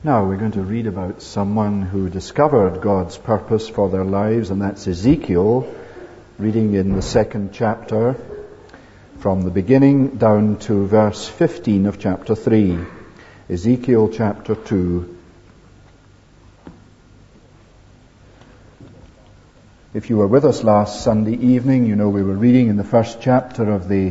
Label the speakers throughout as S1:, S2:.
S1: Now we're going to read about someone who discovered God's purpose for their lives, and that's Ezekiel, reading in the 2nd chapter from the beginning down to verse 15 of chapter 3. Ezekiel chapter 2. If you were with us last Sunday evening, you know we were reading in the 1st chapter of the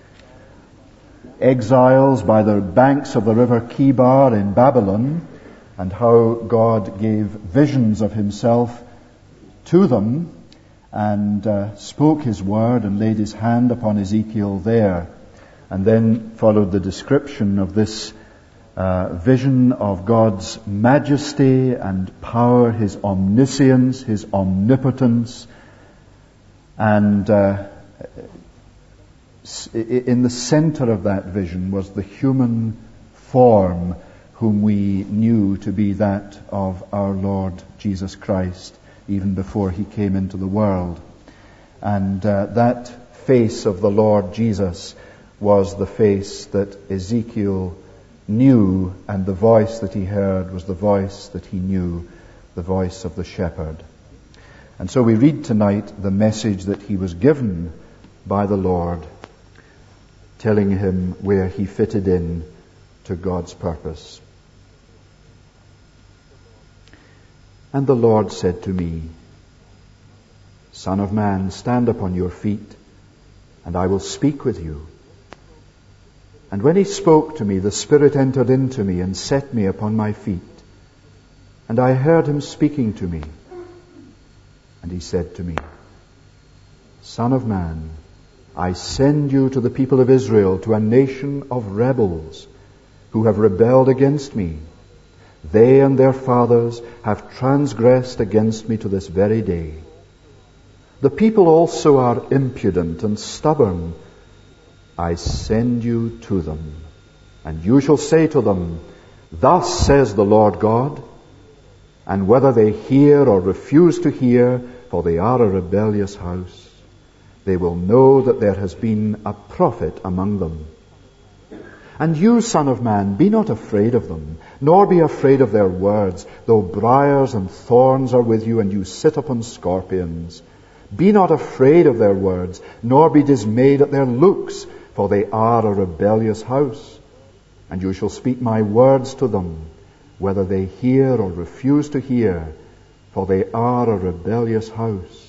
S1: exiles by the banks of the river Chebar in Babylon, and how God gave visions of himself to them and spoke his word and laid his hand upon Ezekiel there. And then followed the description of this vision of God's majesty and power, his omniscience, his omnipotence, and in the center of that vision was the human form whom we knew to be that of our Lord Jesus Christ, even before he came into the world. And that face of the Lord Jesus was the face that Ezekiel knew, and the voice that he heard was the voice that he knew, the voice of the shepherd. And so we read tonight the message that he was given by the Lord, telling him where he fitted in to God's purpose. And the Lord said to me, Son of man, stand upon your feet, and I will speak with you. And when he spoke to me, the Spirit entered into me and set me upon my feet. And I heard him speaking to me. And he said to me, Son of man, I send you to the people of Israel, to a nation of rebels who have rebelled against me. They and their fathers have transgressed against me to this very day. The people also are impudent and stubborn. I send you to them, and you shall say to them, Thus says the Lord God. And whether they hear or refuse to hear, for they are a rebellious house, they will know that there has been a prophet among them. And you, Son of man, be not afraid of them, nor be afraid of their words, though briars and thorns are with you, and you sit upon scorpions. Be not afraid of their words, nor be dismayed at their looks, for they are a rebellious house. And you shall speak my words to them, whether they hear or refuse to hear, for they are a rebellious house.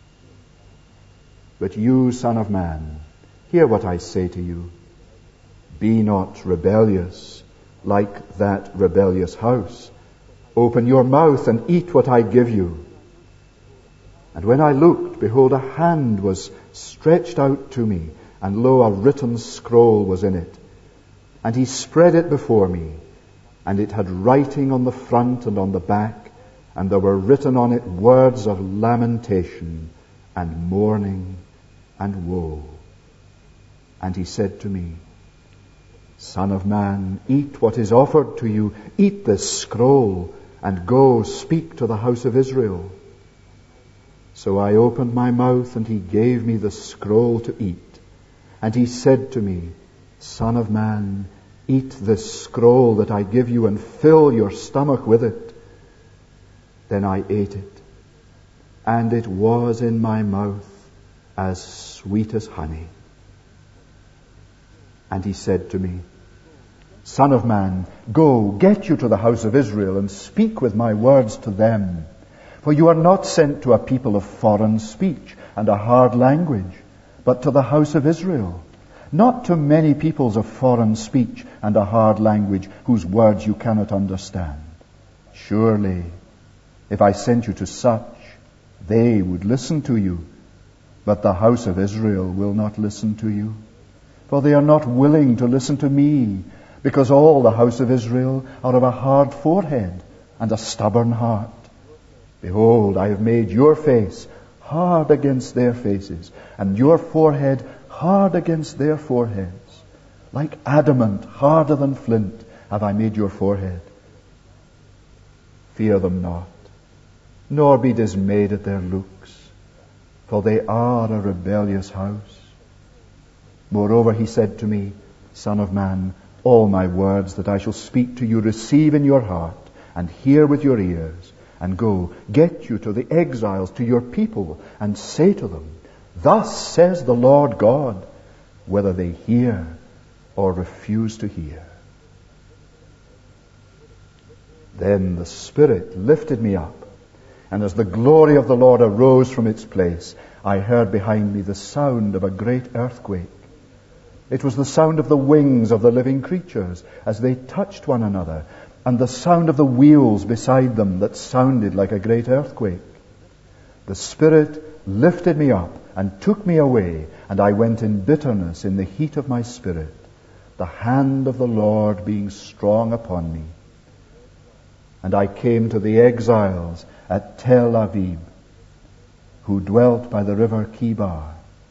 S1: But you, Son of man, hear what I say to you. Be not rebellious like that rebellious house. Open your mouth and eat what I give you. And when I looked, behold, a hand was stretched out to me, and lo, a written scroll was in it. And he spread it before me, and it had writing on the front and on the back, and there were written on it words of lamentation and mourning and woe. And he said to me, Son of man, eat what is offered to you. Eat this scroll, and go speak to the house of Israel. So I opened my mouth, and he gave me the scroll to eat. And he said to me, Son of man, eat this scroll that I give you, and fill your stomach with it. Then I ate it, and it was in my mouth as sweet as honey. And he said to me, Son of man, go, get you to the house of Israel, and speak with my words to them. For you are not sent to a people of foreign speech and a hard language, but to the house of Israel. Not to many peoples of foreign speech and a hard language, whose words you cannot understand. Surely, if I sent you to such, they would listen to you. But the house of Israel will not listen to you. For they are not willing to listen to me, because all the house of Israel are of a hard forehead and a stubborn heart. Behold, I have made your face hard against their faces, and your forehead hard against their foreheads. Like adamant, harder than flint, have I made your forehead. Fear them not, nor be dismayed at their looks, for they are a rebellious house. Moreover, he said to me, Son of man, all my words that I shall speak to you receive in your heart, and hear with your ears, and go, get you to the exiles, to your people, and say to them, thus says the Lord God, whether they hear or refuse to hear. Then the Spirit lifted me up, and as the glory of the Lord arose from its place, I heard behind me the sound of a great earthquake. It was the sound of the wings of the living creatures as they touched one another, and the sound of the wheels beside them that sounded like a great earthquake. The Spirit lifted me up and took me away, and I went in bitterness in the heat of my spirit, the hand of the Lord being strong upon me. And I came to the exiles at Tel Aviv, who dwelt by the river Kibar.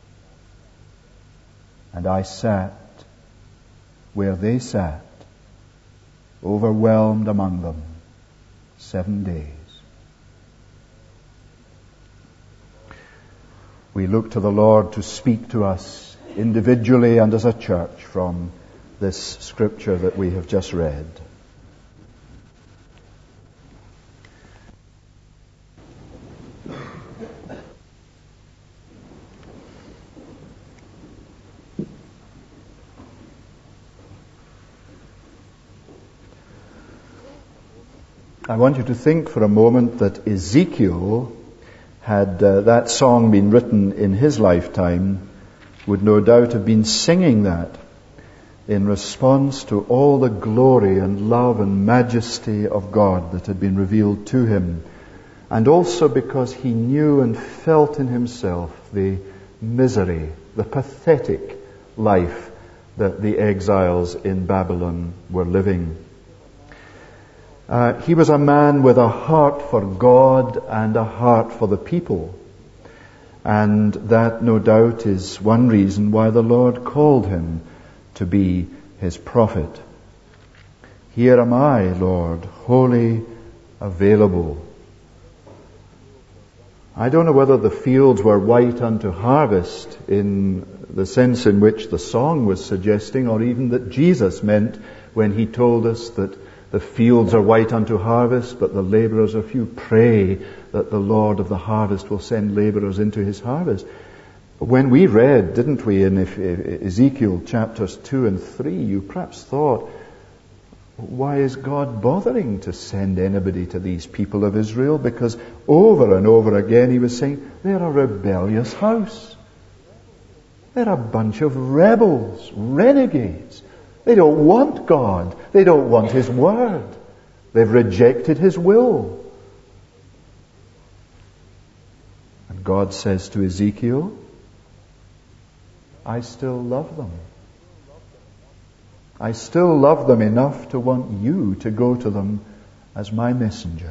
S1: And I sat where they sat, overwhelmed among them 7 days. We look to the Lord to speak to us individually and as a church from this scripture that we have just read. I want you to think for a moment that Ezekiel, had that song been written in his lifetime, would no doubt have been singing that in response to all the glory and love and majesty of God that had been revealed to him, and also because he knew and felt in himself the misery, the pathetic life that the exiles in Babylon were living. He was a man with a heart for God and a heart for the people. And that, no doubt, is one reason why the Lord called him to be his prophet. Here am I, Lord, wholly available. I don't know whether the fields were white unto harvest in the sense in which the song was suggesting, or even that Jesus meant when he told us that the fields are white unto harvest, but the laborers are few. Pray that the Lord of the harvest will send laborers into his harvest. When we read, didn't we, in Ezekiel chapters 2 and 3, you perhaps thought, why is God bothering to send anybody to these people of Israel? Because over and over again he was saying, they're a rebellious house. They're a bunch of rebels, renegades. They don't want God. They don't want his word. They've rejected his will. And God says to Ezekiel, I still love them. I still love them enough to want you to go to them as my messenger.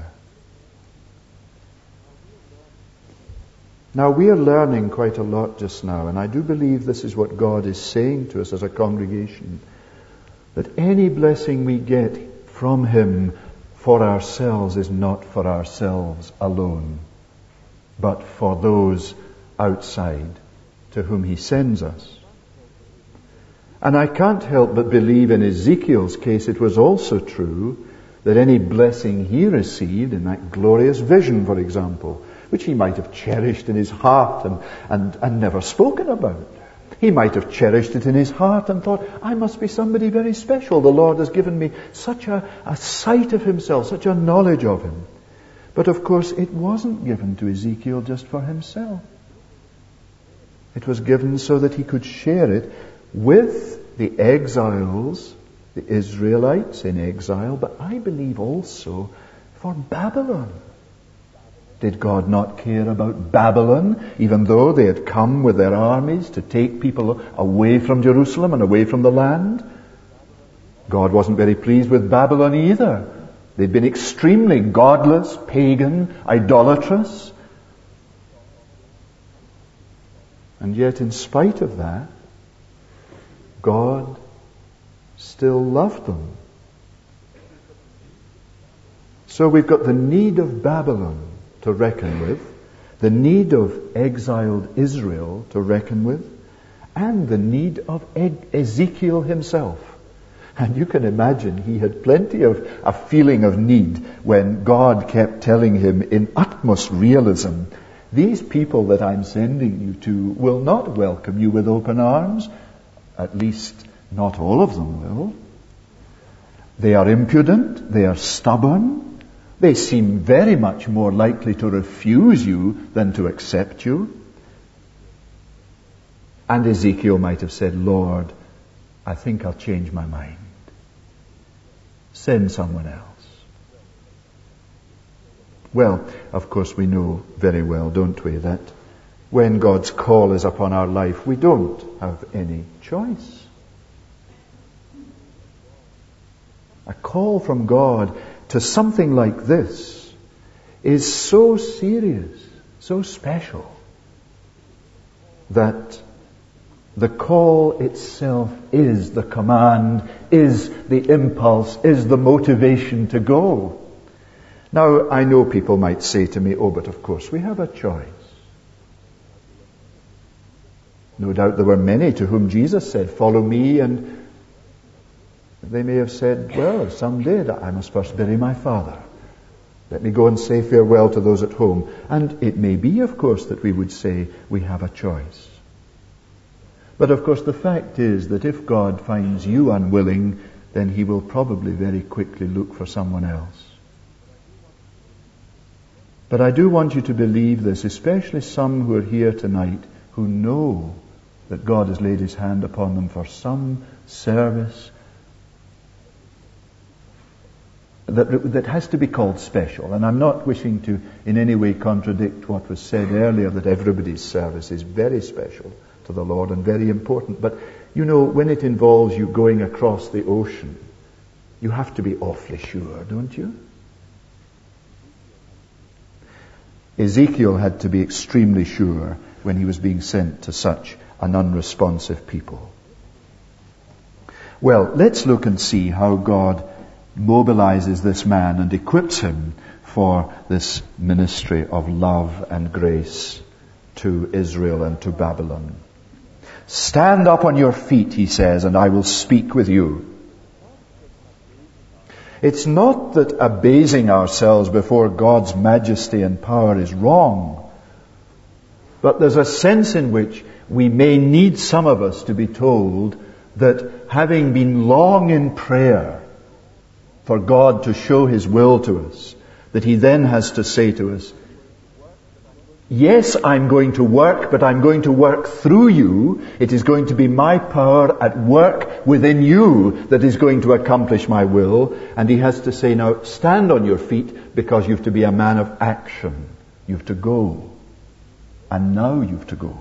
S1: Now, we are learning quite a lot just now, and I do believe this is what God is saying to us as a congregation, that any blessing we get from him for ourselves is not for ourselves alone, but for those outside to whom he sends us. And I can't help but believe in Ezekiel's case it was also true that any blessing he received in that glorious vision, for example, which he might have cherished in his heart and never spoken about. He might have cherished it in his heart and thought, I must be somebody very special. The Lord has given me such a sight of himself, such a knowledge of him. But of course, it wasn't given to Ezekiel just for himself. It was given so that he could share it with the exiles, the Israelites in exile, but I believe also for Babylon. Did God not care about Babylon, even though they had come with their armies to take people away from Jerusalem and away from the land? God wasn't very pleased with Babylon either. They'd been extremely godless, pagan, idolatrous. And yet, in spite of that, God still loved them. So we've got the need of Babylon to reckon with, the need of exiled Israel to reckon with, and the need of Ezekiel himself And you can imagine he had plenty of a feeling of need when God kept telling him in utmost realism, these people that I'm sending you to will not welcome you with open arms. At least not all of them will. They are impudent, they are stubborn, they seem very much more likely to refuse you than to accept you. And Ezekiel might have said, Lord, I think I'll change my mind. Send someone else. Well, of course we know very well, don't we, that when God's call is upon our life, we don't have any choice. A call from God to something like this is so serious, so special, that the call itself is the command, is the impulse, is the motivation to go. Now, I know people might say to me, oh, but of course we have a choice. No doubt there were many to whom Jesus said, follow me, and they may have said, well, some did. I must first bury my father. Let me go and say farewell to those at home. And it may be, of course, that we would say we have a choice. But of course the fact is that if God finds you unwilling, then he will probably very quickly look for someone else. But I do want you to believe this, especially some who are here tonight who know that God has laid his hand upon them for some service that has to be called special. And I'm not wishing to in any way contradict what was said earlier, that everybody's service is very special to the Lord and very important. But, you know, when it involves you going across the ocean, you have to be awfully sure, don't you? Ezekiel had to be extremely sure when he was being sent to such an unresponsive people. Well, let's look and see how God mobilizes this man and equips him for this ministry of love and grace to Israel and to Babylon. Stand up on your feet, he says, and I will speak with you. It's not that abasing ourselves before God's majesty and power is wrong, but there's a sense in which we may need, some of us, to be told that having been long in prayer for God to show his will to us, that he then has to say to us, yes, I'm going to work, but I'm going to work through you. It is going to be my power at work within you that is going to accomplish my will. And he has to say, now stand on your feet, because you have to be a man of action. You have to go. And now you have to go.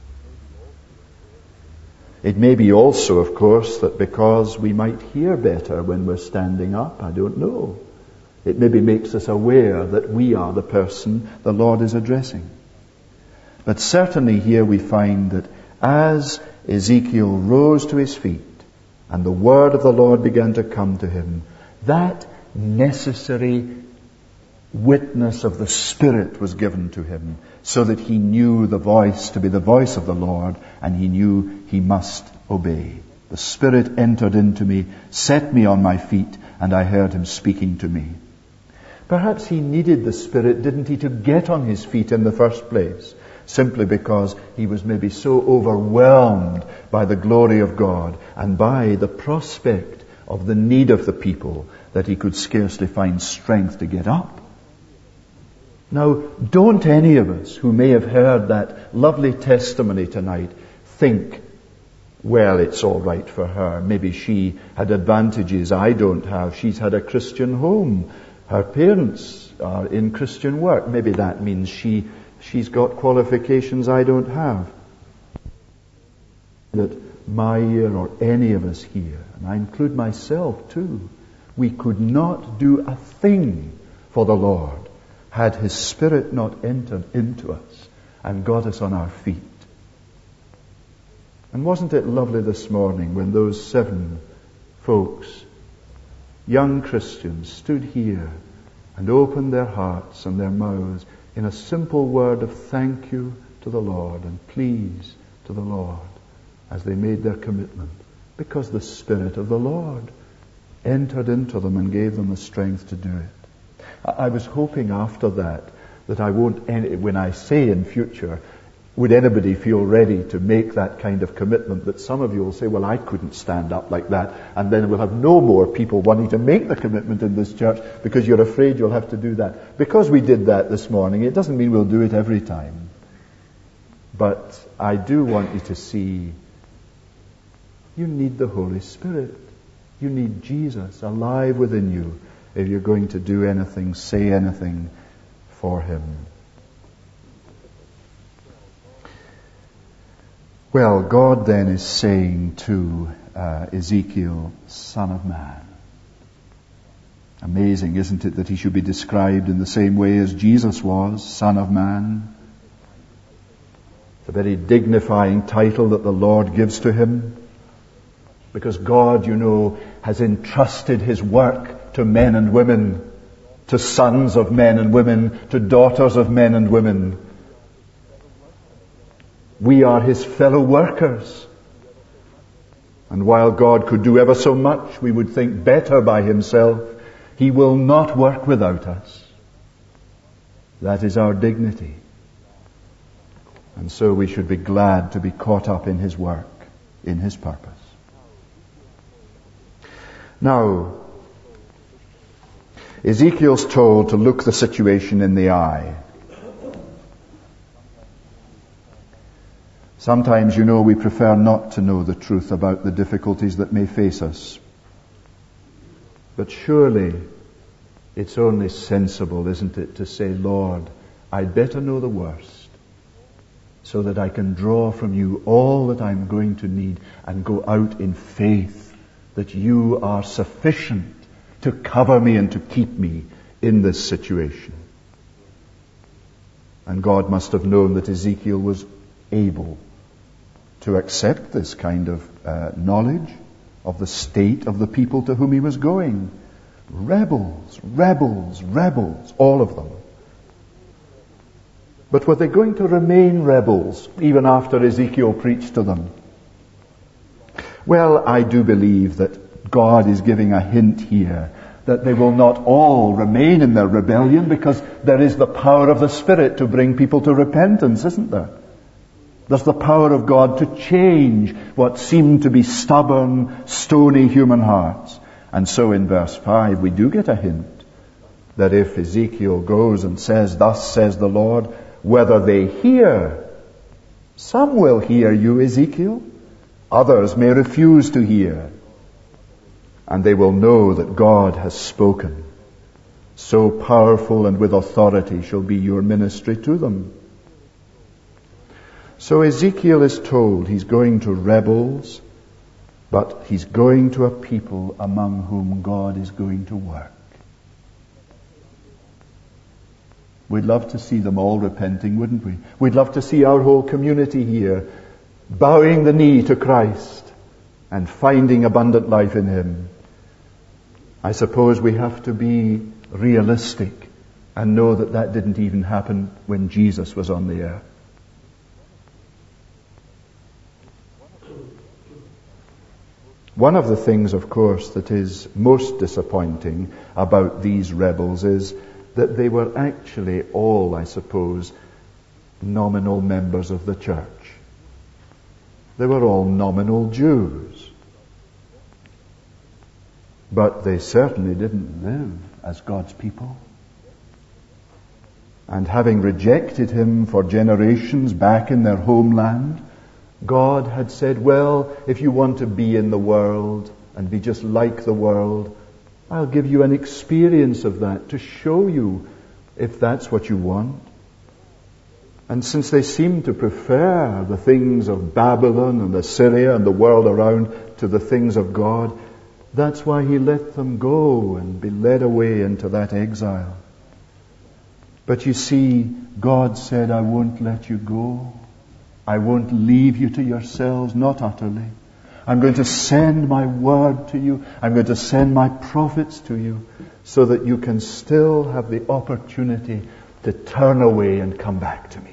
S1: It may be also, of course, that because we might hear better when we're standing up, I don't know. It maybe makes us aware that we are the person the Lord is addressing. But certainly here we find that as Ezekiel rose to his feet and the word of the Lord began to come to him, that necessary witness of the Spirit was given to him, so that he knew the voice to be the voice of the Lord, and he knew he must obey. The Spirit entered into me, set me on my feet, and I heard him speaking to me. Perhaps he needed the Spirit, didn't he, to get on his feet in the first place, simply because he was maybe so overwhelmed by the glory of God and by the prospect of the need of the people that he could scarcely find strength to get up. Now, don't any of us who may have heard that lovely testimony tonight think, well, it's all right for her. Maybe she had advantages I don't have. She's had a Christian home. Her parents are in Christian work. Maybe that means she's got qualifications I don't have. That my ear, or any of us here, and I include myself too, we could not do a thing for the Lord had his Spirit not entered into us and got us on our feet. And wasn't it lovely this morning when those 7 folks, young Christians, stood here and opened their hearts and their mouths in a simple word of thank you to the Lord and please to the Lord as they made their commitment, because the Spirit of the Lord entered into them and gave them the strength to do it. I was hoping after that I won't, when I say in future, would anybody feel ready to make that kind of commitment, that some of you will say, well, I couldn't stand up like that, and then we'll have no more people wanting to make the commitment in this church because you're afraid you'll have to do that. Because we did that this morning, it doesn't mean we'll do it every time. But I do want you to see you need the Holy Spirit. You need Jesus alive within you if you're going to do anything, say anything for Him. Well, God then is saying to Ezekiel, Son of Man. Amazing, isn't it, that he should be described in the same way as Jesus was, Son of Man. It's a very dignifying title that the Lord gives to him, because God, you know, has entrusted His work to men and women, to sons of men and women, to daughters of men and women. We are His fellow workers. And while God could do ever so much, we would think better by Himself, He will not work without us. That is our dignity. And so we should be glad to be caught up in His work, in His purpose. Now, Ezekiel's told to look the situation in the eye. Sometimes, you know, we prefer not to know the truth about the difficulties that may face us. But surely it's only sensible, isn't it, to say, Lord, I'd better know the worst so that I can draw from You all that I'm going to need and go out in faith that You are sufficient to cover me and to keep me in this situation. And God must have known that Ezekiel was able to accept this kind of knowledge of the state of the people to whom he was going. Rebels, rebels, rebels, all of them. But were they going to remain rebels even after Ezekiel preached to them? Well, I do believe that God is giving a hint here that they will not all remain in their rebellion, because there is the power of the Spirit to bring people to repentance, isn't there? There's the power of God to change what seem to be stubborn, stony human hearts. And so in verse 5 we do get a hint that if Ezekiel goes and says, Thus says the Lord, whether they hear, some will hear you, Ezekiel, others may refuse to hear. And they will know that God has spoken. So powerful and with authority shall be your ministry to them. So Ezekiel is told he's going to rebels, but he's going to a people among whom God is going to work. We'd love to see them all repenting, wouldn't we? We'd love to see our whole community here bowing the knee to Christ and finding abundant life in Him. I suppose we have to be realistic and know that that didn't even happen when Jesus was on the earth. One of the things, of course, that is most disappointing about these rebels is that they were actually all, I suppose, nominal members of the church. They were all nominal Jews. But they certainly didn't live as God's people. And having rejected Him for generations back in their homeland, God had said, well, if you want to be in the world and be just like the world, I'll give you an experience of that to show you if that's what you want. And since they seem to prefer the things of Babylon and Assyria and the world around to the things of God, that's why He let them go and be led away into that exile. But you see, God said, I won't let you go. I won't leave you to yourselves, not utterly. I'm going to send my word to you. I'm going to send my prophets to you so that you can still have the opportunity to turn away and come back to me.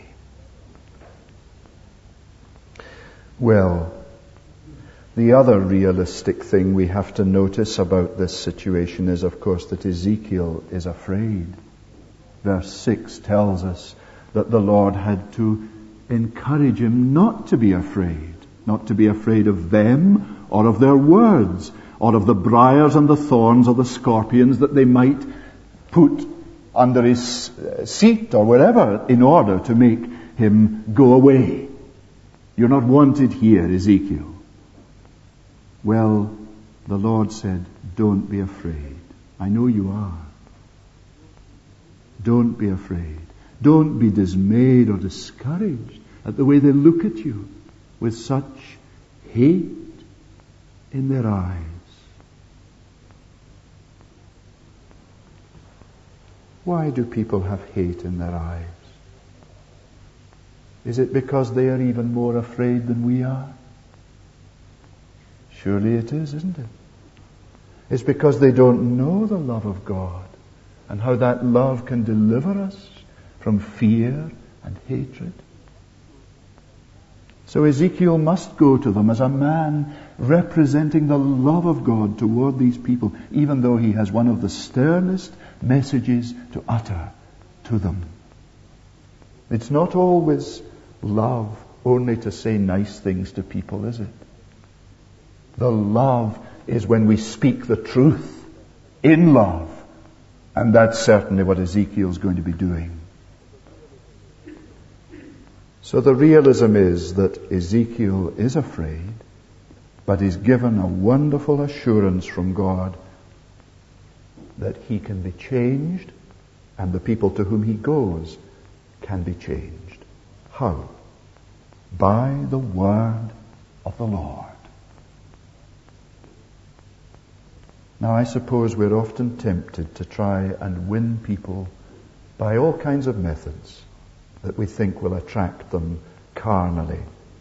S1: The other realistic thing we have to notice about this situation is, of course, that Ezekiel is afraid. Verse 6 tells us that the Lord had to encourage him not to be afraid of them or of their words, or of the briars and the thorns or the scorpions that they might put under his seat or wherever in order to make him go away. You're not wanted here, Ezekiel. Well, the Lord said, don't be afraid. I know you are. Don't be afraid. Don't be dismayed or discouraged at the way they look at you with such hate in their eyes. Why do people have hate in their eyes? Is it because they are even more afraid than we are? Surely it is, isn't it? It's because they don't know the love of God and how that love can deliver us from fear and hatred. So Ezekiel must go to them as a man representing the love of God toward these people, even though he has one of the sternest messages to utter to them. It's not always love only to say nice things to people, is it? The love is when we speak the truth in love. And that's certainly what Ezekiel's going to be doing. So the realism is that Ezekiel is afraid, but is given a wonderful assurance from God that he can be changed and the people to whom he goes can be changed. How? By the word of the Lord. Now, I suppose we're often tempted to try and win people by all kinds of methods that we think will attract them carnally.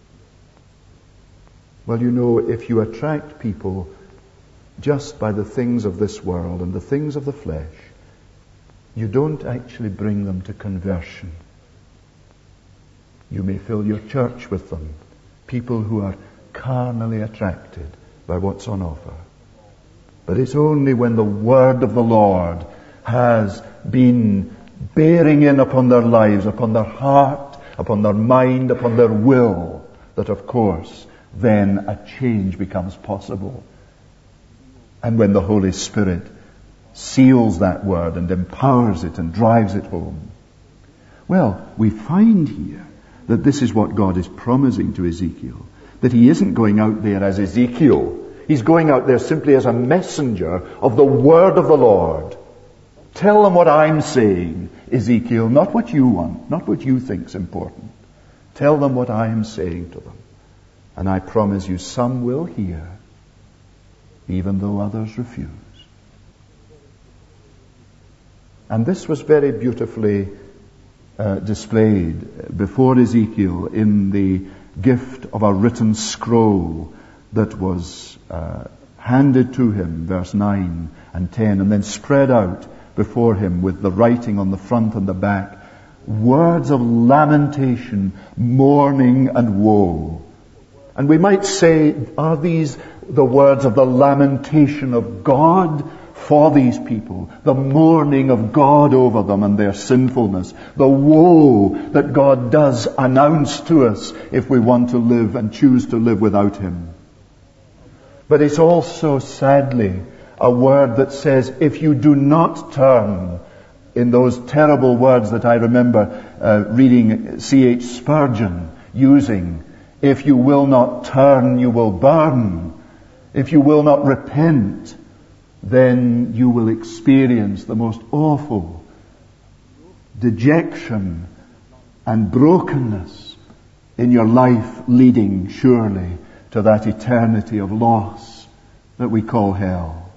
S1: Well, you know, if you attract people just by the things of this world and the things of the flesh, you don't actually bring them to conversion. You may fill your church with them, people who are carnally attracted by what's on offer. But it's only when the word of the Lord has been bearing in upon their lives, upon their heart, upon their mind, upon their will, that of course then a change becomes possible. And when the Holy Spirit seals that word and empowers it and drives it home. Well, we find here that this is what God is promising to Ezekiel, that he isn't going out there as Ezekiel. He's going out there simply as a messenger of the word of the Lord. Tell them what I'm saying, Ezekiel, not what you want, not what you think's important. Tell them what I am saying to them. And I promise you some will hear, even though others refuse. And this was very beautifully displayed before Ezekiel in the gift of a written scroll that was handed to him, verse 9 and 10, and then spread out before him with the writing on the front and the back, words of lamentation, mourning and woe. And we might say, are these the words of the lamentation of God for these people, the mourning of God over them and their sinfulness, the woe that God does announce to us if we want to live and choose to live without him? But it's also, sadly, a word that says, if you do not turn, in those terrible words that I remember reading C.H. Spurgeon using, if you will not turn, you will burn. If you will not repent, then you will experience the most awful dejection and brokenness in your life, leading surely to that eternity of loss that we call hell.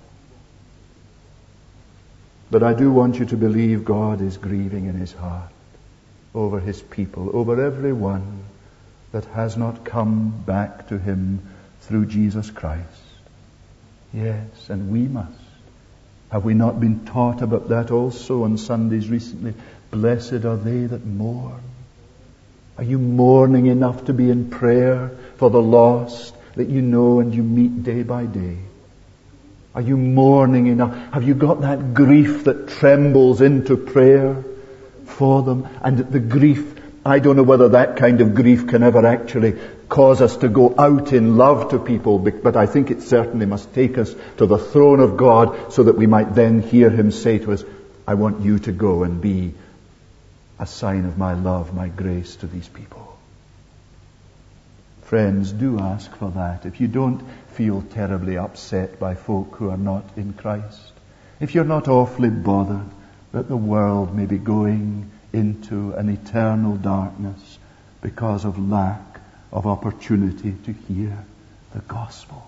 S1: But I do want you to believe God is grieving in his heart over his people, over everyone that has not come back to him through Jesus Christ. Yes, and we must. Have we not been taught about that also on Sundays recently? Blessed are they that mourn. Are you mourning enough to be in prayer for the lost that you know and you meet day by day? Are you mourning enough? Have you got that grief that trembles into prayer for them? And the grief, I don't know whether that kind of grief can ever actually cause us to go out in love to people, but I think it certainly must take us to the throne of God so that we might then hear Him say to us, I want you to go and be a sign of my love, my grace to these people. Friends, do ask for that. If you don't feel terribly upset by folk who are not in Christ, if you're not awfully bothered that the world may be going into an eternal darkness because of lack of opportunity to hear the gospel.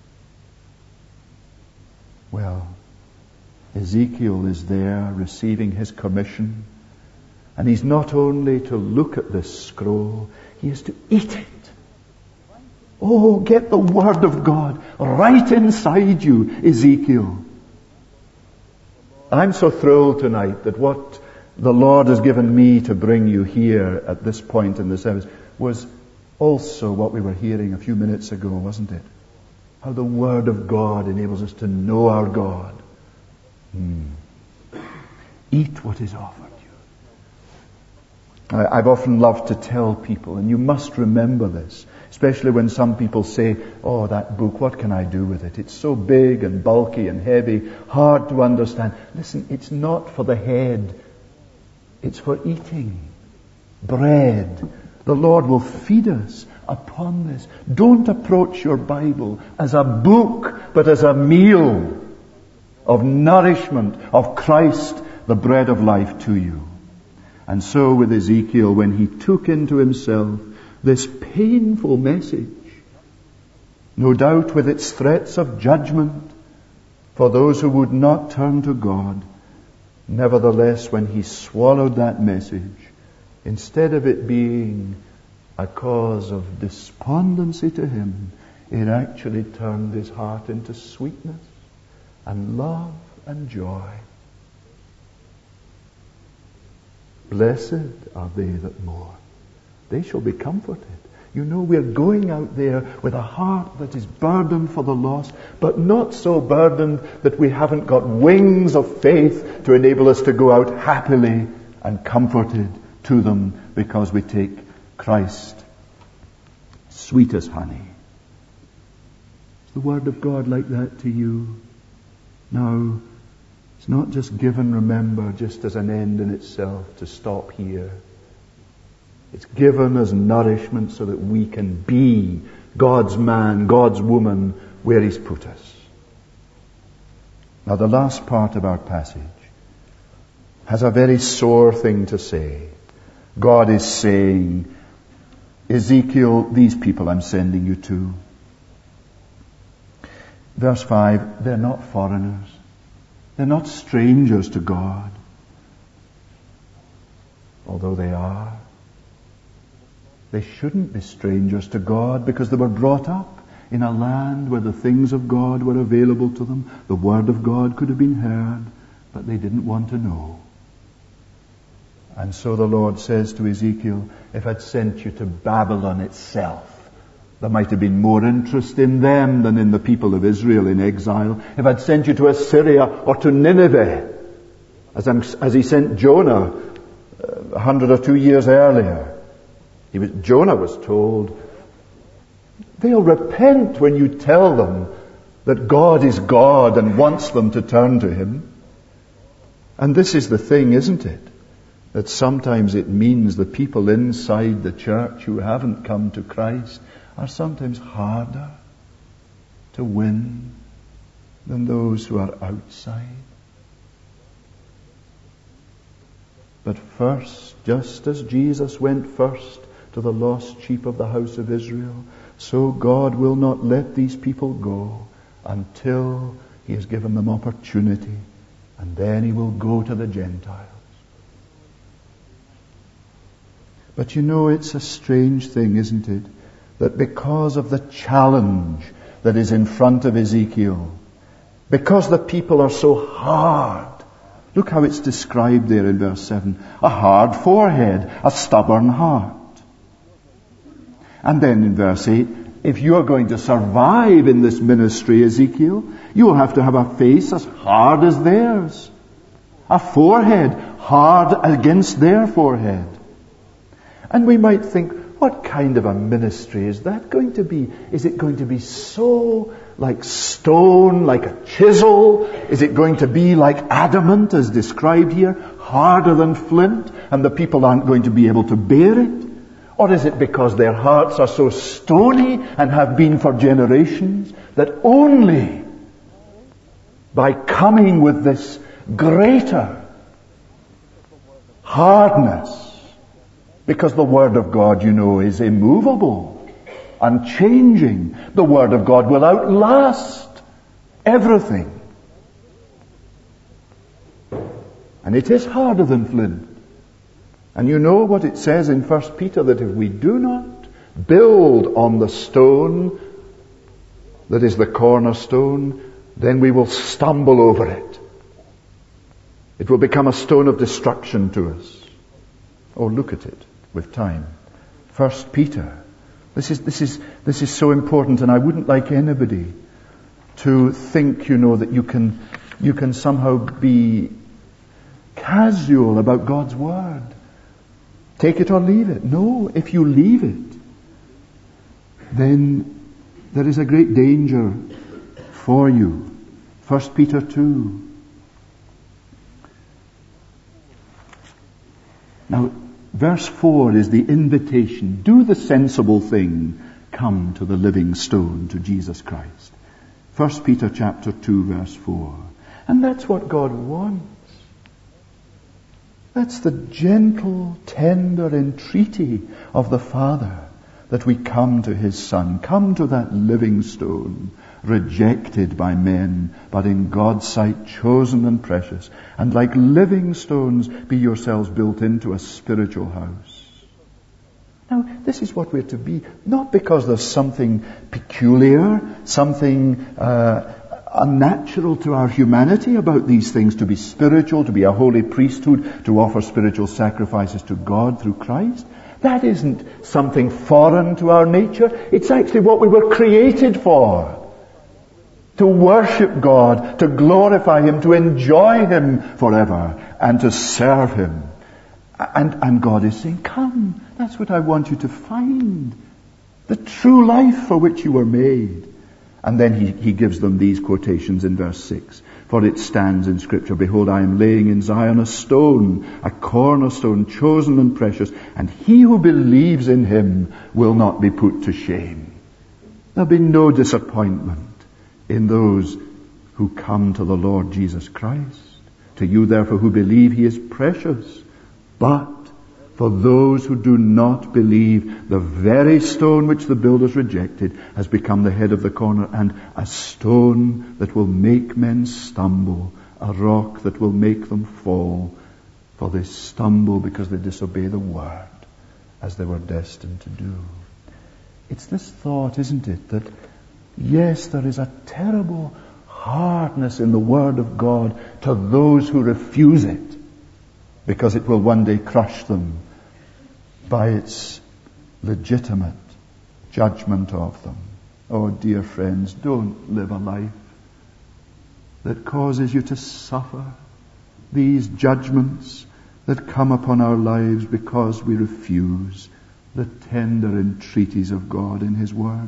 S1: Well, Ezekiel is there receiving his commission, and he's not only to look at this scroll, he is to eat it. Oh, get the Word of God right inside you, Ezekiel. I'm so thrilled tonight that what the Lord has given me to bring you here at this point in the service was also what we were hearing a few minutes ago, wasn't it? How the Word of God enables us to know our God. Eat what is offered you. I've often loved to tell people, and you must remember this, especially when some people say, oh, that book, what can I do with it? It's so big and bulky and heavy, hard to understand. Listen, it's not for the head. It's for eating. Bread. The Lord will feed us upon this. Don't approach your Bible as a book, but as a meal of nourishment of Christ, the bread of life to you. And so with Ezekiel, when he took into himself this painful message, no doubt with its threats of judgment for those who would not turn to God, nevertheless, when he swallowed that message, instead of it being a cause of despondency to him, it actually turned his heart into sweetness and love and joy. Blessed are they that mourn. They shall be comforted. You know, we're going out there with a heart that is burdened for the lost, but not so burdened that we haven't got wings of faith to enable us to go out happily and comforted to them because we take Christ sweet as honey. Is the Word of God like that to you? Now, it's not just given, remember, just as an end in itself to stop here. It's given as nourishment so that we can be God's man, God's woman, where He's put us. Now, the last part of our passage has a very sore thing to say. God is saying, Ezekiel, these people I'm sending you to. Verse 5, they're not foreigners. They're not strangers to God. Although they are. They shouldn't be strangers to God because they were brought up in a land where the things of God were available to them. The Word of God could have been heard, but they didn't want to know. And so the Lord says to Ezekiel, if I'd sent you to Babylon itself, there might have been more interest in them than in the people of Israel in exile. If I'd sent you to Assyria or to Nineveh, as He sent Jonah 100 or 2 years earlier, Jonah was told, they'll repent when you tell them that God is God and wants them to turn to Him. And this is the thing, isn't it? That sometimes it means the people inside the church who haven't come to Christ are sometimes harder to win than those who are outside. But first, just as Jesus went first to the lost sheep of the house of Israel, so God will not let these people go until He has given them opportunity, and then He will go to the Gentiles. But you know, it's a strange thing, isn't it, that because of the challenge that is in front of Ezekiel, because the people are so hard, look how it's described there in verse 7, a hard forehead, a stubborn heart. And then in verse 8, if you're going to survive in this ministry, Ezekiel, you'll have to have a face as hard as theirs. A forehead hard against their forehead. And we might think, what kind of a ministry is that going to be? Is it going to be so like stone, like a chisel? Is it going to be like adamant as described here, harder than flint, and the people aren't going to be able to bear it? Or is it because their hearts are so stony and have been for generations that only by coming with this greater hardness, because the Word of God, is immovable, unchanging. The Word of God will outlast everything. And it is harder than flint. And you know what it says in 1 Peter, that if we do not build on the stone that is the cornerstone, then we will stumble over it. It will become a stone of destruction to us. Oh, look at it with time. 1 Peter. This is so important, and I wouldn't like anybody to think, that you can somehow be casual about God's Word. Take it or leave it. No, if you leave it, then there is a great danger for you. 1 Peter 2. Now, verse 4 is the invitation. Do the sensible thing. Come to the living stone, to Jesus Christ. 1 Peter chapter 2, verse 4. And that's what God wants. That's the gentle, tender entreaty of the Father, that we come to His Son, come to that living stone, rejected by men, but in God's sight chosen and precious, and like living stones be yourselves built into a spiritual house. Now, this is what we're to be, not because there's something peculiar, something unnatural to our humanity about these things, to be spiritual, to be a holy priesthood, to offer spiritual sacrifices to God through Christ. That isn't something foreign to our nature. It's actually what we were created for. To worship God, to glorify Him, to enjoy Him forever, and to serve Him. And God is saying, come, that's what I want you to find. The true life for which you were made. And then he gives them these quotations in verse 6. For it stands in Scripture, behold, I am laying in Zion a stone, a cornerstone, chosen and precious, and he who believes in Him will not be put to shame. There'll be no disappointment in those who come to the Lord Jesus Christ. To you, therefore, who believe, He is precious. But for those who do not believe, the very stone which the builders rejected has become the head of the corner, and a stone that will make men stumble, a rock that will make them fall. For they stumble because they disobey the Word, as they were destined to do. It's this thought, isn't it, that yes, there is a terrible hardness in the Word of God to those who refuse it, because it will one day crush them by its legitimate judgment of them. Oh, dear friends, don't live a life that causes you to suffer these judgments that come upon our lives because we refuse the tender entreaties of God in His Word.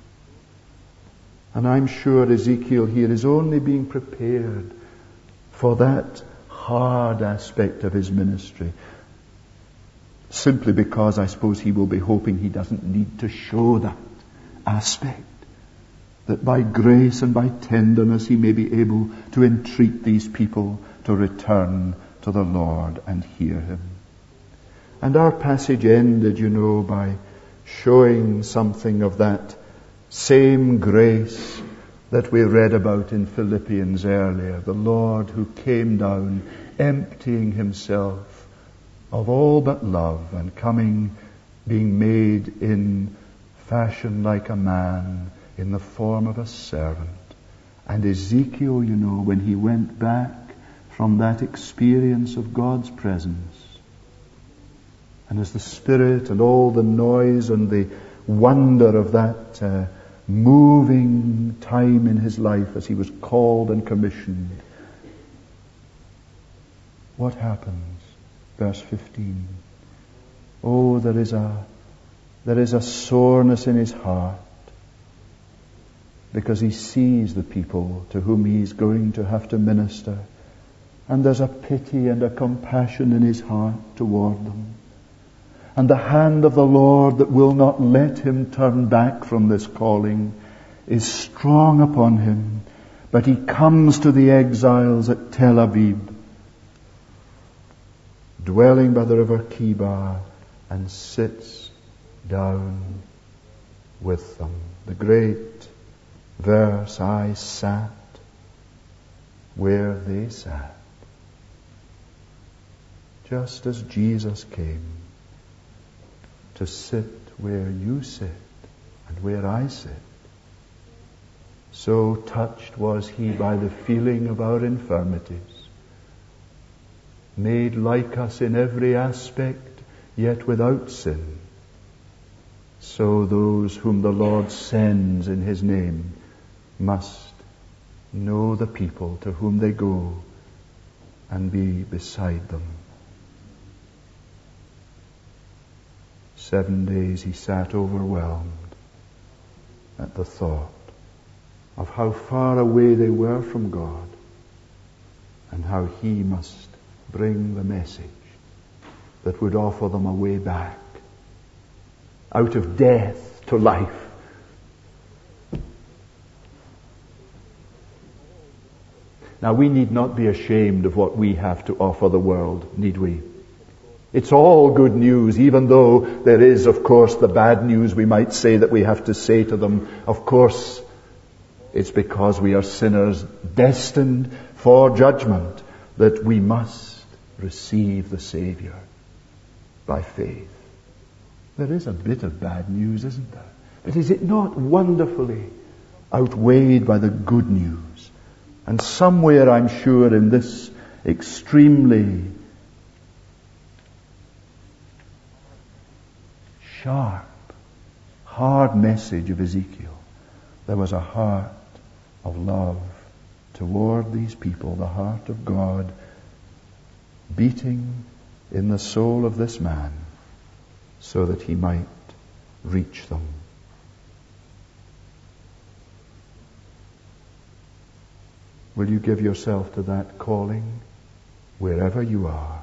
S1: And I'm sure Ezekiel here is only being prepared for that hard aspect of his ministry, simply because I suppose he will be hoping he doesn't need to show that aspect, that by grace and by tenderness he may be able to entreat these people to return to the Lord and hear Him. And our passage ended, by showing something of that same grace that we read about in Philippians earlier. The Lord who came down, emptying Himself of all but love, and coming, being made in fashion like a man, in the form of a servant. And Ezekiel, when he went back from that experience of God's presence, and as the Spirit and all the noise and the wonder of that moving time in his life as he was called and commissioned. What happens? Verse 15. Oh, there is a soreness in his heart because he sees the people to whom he's going to have to minister. And there's a pity and a compassion in his heart toward them. And the hand of the Lord that will not let him turn back from this calling is strong upon him. But he comes to the exiles at Tel Aviv, dwelling by the river Kibar, and sits down with them. The great verse, I sat where they sat. Just as Jesus came to sit where you sit and where I sit, so touched was he by the feeling of our infirmities, made like us in every aspect, yet without sin. So those whom the Lord sends in his name must know the people to whom they go and be beside them. 7 days he sat overwhelmed at the thought of how far away they were from God and how he must bring the message that would offer them a way back out of death to life. Now, we need not be ashamed of what we have to offer the world, need we? It's all good news, even though there is, of course, the bad news we might say that we have to say to them. Of course, it's because we are sinners destined for judgment that we must receive the Savior by faith. There is a bit of bad news, isn't there? But is it not wonderfully outweighed by the good news? And somewhere, I'm sure, in this extremely sharp, hard message of Ezekiel, there was a heart of love toward these people, the heart of God beating in the soul of this man so that he might reach them. Will you give yourself to that calling wherever you are?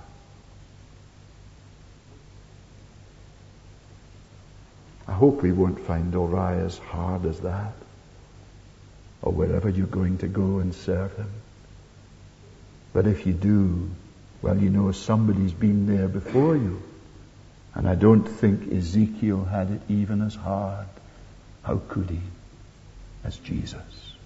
S1: I hope we won't find Oriah as hard as that, or wherever you're going to go and serve him. But if you do, well, you know somebody's been there before you. And I don't think Ezekiel had it even as hard. How could he? As Jesus.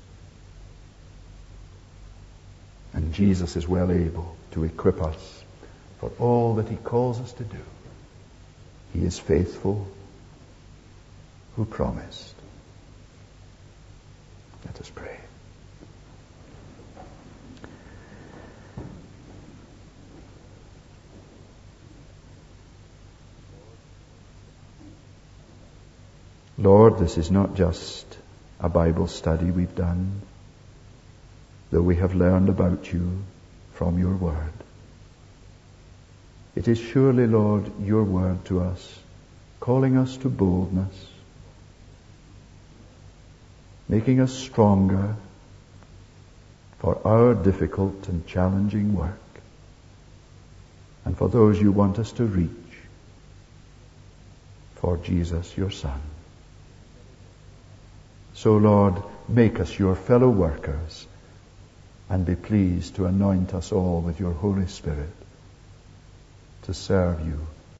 S1: And Jesus is well able to equip us for all that he calls us to do. He is faithful who promised. Let us pray. Lord, this is not just a Bible study we've done, though we have learned about you from your word. It is surely, Lord, your word to us, calling us to boldness, making us stronger for our difficult and challenging work, and for those you want us to reach, for Jesus, your Son. So, Lord, make us your fellow workers and be pleased to anoint us all with your Holy Spirit to serve you